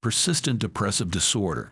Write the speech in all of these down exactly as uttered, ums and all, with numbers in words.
Persistent depressive disorder.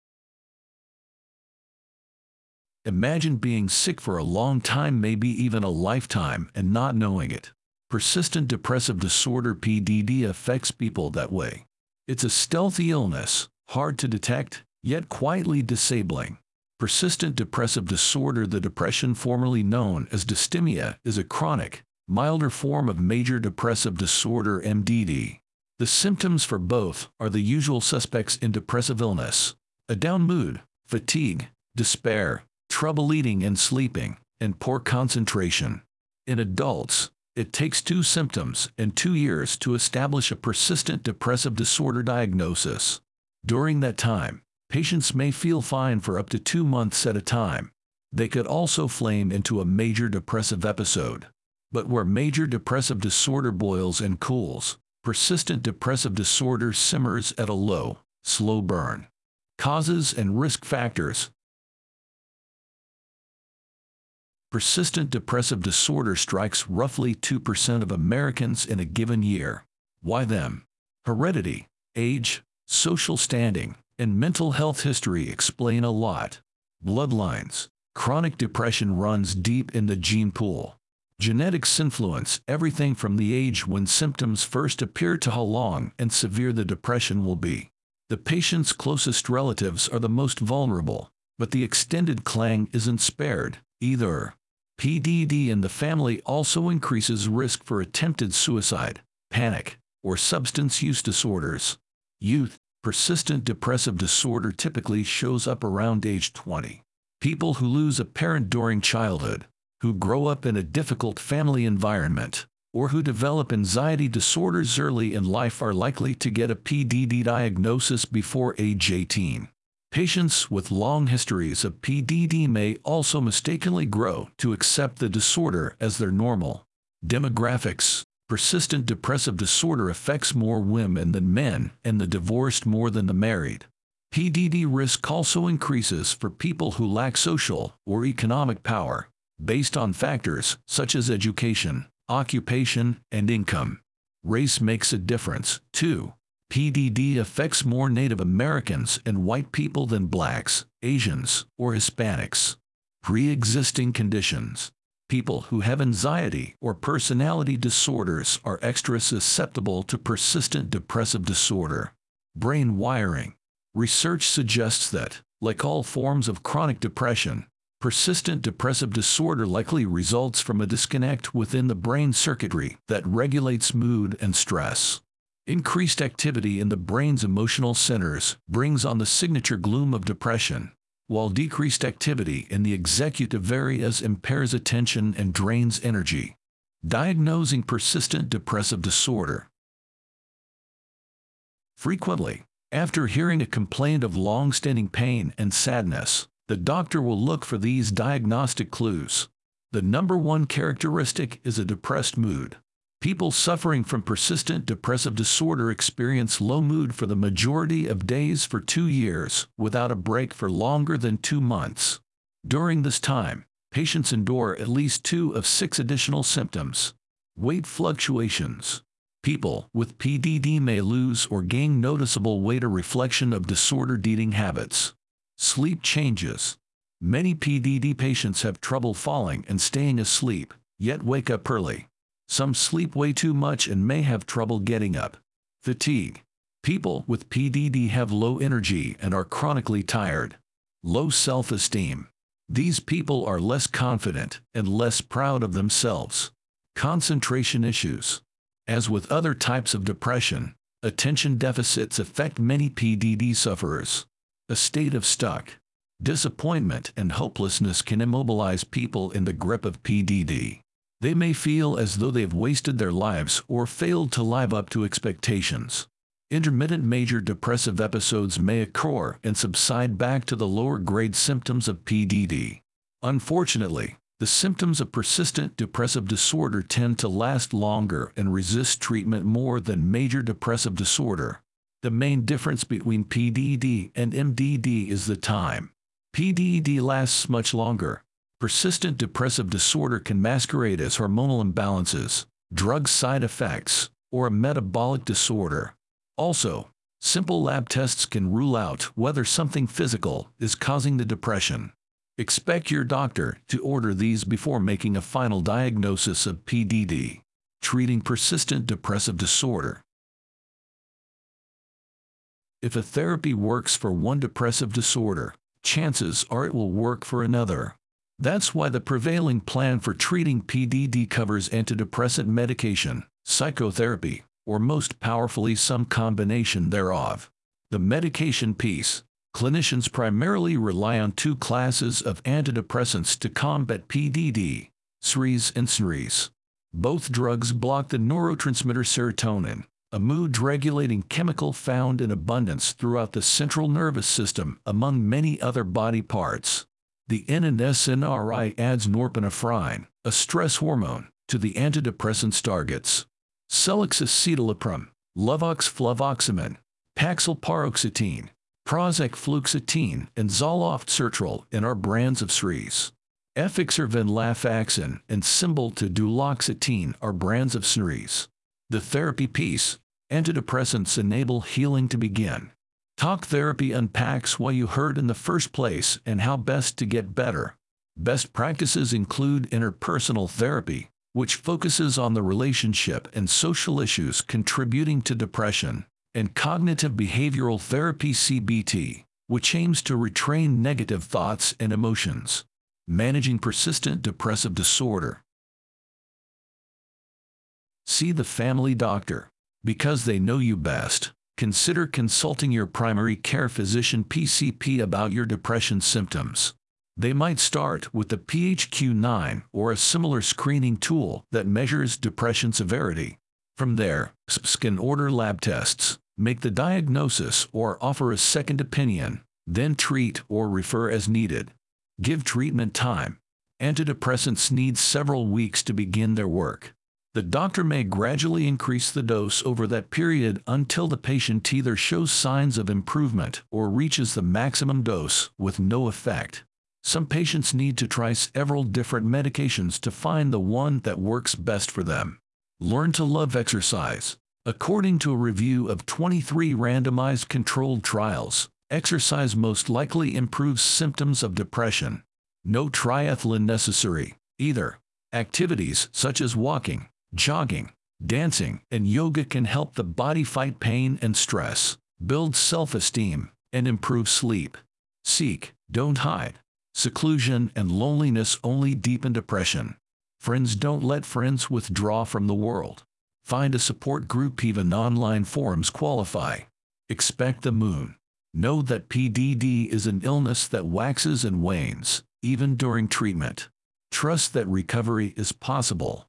Imagine being sick for a long time, maybe even a lifetime, and not knowing it. Persistent depressive disorder (P D D) affects people that way. It's a stealthy illness, hard to detect, yet quietly disabling. Persistent depressive disorder, the depression formerly known as dysthymia, is a chronic, milder form of major depressive disorder (M D D). The symptoms for both are the usual suspects in depressive illness: a down mood, fatigue, despair, trouble eating and sleeping, and poor concentration. In adults, it takes two symptoms and two years to establish a persistent depressive disorder diagnosis. During that time, patients may feel fine for up to two months at a time. They could also flame into a major depressive episode. But where major depressive disorder boils and cools, persistent depressive disorder simmers at a low, slow burn. Causes and risk factors. Persistent depressive disorder strikes roughly two percent of Americans in a given year. Why them? Heredity, age, social standing, and mental health history explain a lot. Bloodlines. Chronic depression runs deep in the gene pool. Genetics influence everything from the age when symptoms first appear to how long and severe the depression will be. The patient's closest relatives are the most vulnerable, but the extended clan isn't spared either. P D D in the family also increases risk for attempted suicide, panic, or substance use disorders. Youth. Persistent depressive disorder typically shows up around age twenty. People who lose a parent during childhood, who grow up in a difficult family environment, or who develop anxiety disorders early in life are likely to get a P D D diagnosis before age eighteen. Patients with long histories of P D D may also mistakenly grow to accept the disorder as their normal. Demographics. Persistent depressive disorder affects more women than men and the divorced more than the married. P D D risk also increases for people who lack social or economic power, based on factors such as education, occupation, and income. Race makes a difference, too. P D D affects more Native Americans and white people than blacks, Asians, or Hispanics. Pre-existing conditions. People who have anxiety or personality disorders are extra susceptible to persistent depressive disorder. Brain wiring. Research suggests that, like all forms of chronic depression, persistent depressive disorder likely results from a disconnect within the brain circuitry that regulates mood and stress. Increased activity in the brain's emotional centers brings on the signature gloom of depression, while decreased activity in the executive areas impairs attention and drains energy. Diagnosing persistent depressive disorder. Frequently, after hearing a complaint of long-standing pain and sadness, the doctor will look for these diagnostic clues. The number one characteristic is a depressed mood. People suffering from persistent depressive disorder experience low mood for the majority of days for two years, without a break for longer than two months. During this time, patients endure at least two of six additional symptoms. Weight fluctuations. People with P D D may lose or gain noticeable weight, a reflection of disordered eating habits. Sleep changes. Many P D D patients have trouble falling and staying asleep, yet wake up early. Some sleep way too much and may have trouble getting up. Fatigue. People with P D D have low energy and are chronically tired. Low self-esteem. These people are less confident and less proud of themselves. Concentration issues. As with other types of depression, attention deficits affect many P D D sufferers. A state of stuck. Disappointment and hopelessness can immobilize people in the grip of P D D. They may feel as though they've wasted their lives or failed to live up to expectations. Intermittent major depressive episodes may occur and subside back to the lower-grade symptoms of P D D. Unfortunately, the symptoms of persistent depressive disorder tend to last longer and resist treatment more than major depressive disorder. The main difference between P D D and M D D is the time. P D D lasts much longer. Persistent depressive disorder can masquerade as hormonal imbalances, drug side effects, or a metabolic disorder. Also, Simple lab tests can rule out whether something physical is causing the depression. Expect your doctor to order these before making a final diagnosis of P D D. Treating persistent depressive disorder. If a therapy works for one depressive disorder, chances are it will work for another. That's why the prevailing plan for treating P D D covers antidepressant medication, psychotherapy, or most powerfully some combination thereof. The medication piece. Clinicians primarily rely on two classes of antidepressants to combat P D D, S R Is and S N R Is. Both drugs block the neurotransmitter serotonin, a mood-regulating chemical found in abundance throughout the central nervous system among many other body parts. The N and S N R I adds norepinephrine, a stress hormone, to the antidepressant's targets. Celecoxetalopram, Luvox fluvoxamine, Paxil paroxetine, Prozac fluoxetine, and Zoloft sertraline are brands of S R Is. Efixaban venlafaxine and Cymbalta duloxetine are brands of S N R Is. The therapy piece. Antidepressants enable healing to begin. Talk therapy unpacks why you hurt in the first place and how best to get better. Best practices include interpersonal therapy, which focuses on the relationship and social issues contributing to depression, and cognitive behavioral therapy C B T, which aims to retrain negative thoughts and emotions. Managing persistent depressive disorder. See the family doctor. Because they know you best, consider consulting your primary care physician P C P about your depression symptoms. They might start with the P H Q nine or a similar screening tool that measures depression severity. From there, S P S can order lab tests, make the diagnosis or offer a second opinion, then treat or refer as needed. Give treatment time. Antidepressants need several weeks to begin their work. The doctor may gradually increase the dose over that period until the patient either shows signs of improvement or reaches the maximum dose with no effect. Some patients need to try several different medications to find the one that works best for them. Learn to love exercise. According to a review of twenty-three randomized controlled trials, exercise most likely improves symptoms of depression. No triathlon necessary, either. Activities such as walking, jogging, dancing, and yoga can help the body fight pain and stress, build self-esteem, and improve sleep. Seek, don't hide. Seclusion and loneliness only deepen depression. Friends don't let friends withdraw from the world. Find a support group. Even online forums qualify. Expect the moon. Know that P D D is an illness that waxes and wanes, even during treatment. Trust that recovery is possible.